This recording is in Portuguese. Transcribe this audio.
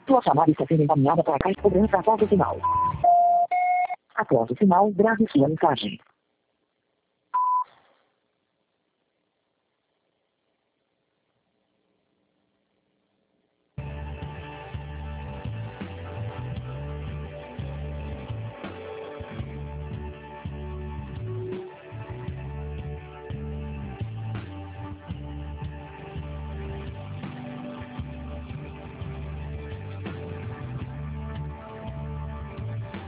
Sua chamada está sendo encaminhada para a caixa de cobrança após o sinal. Após o sinal, grave sua mensagem.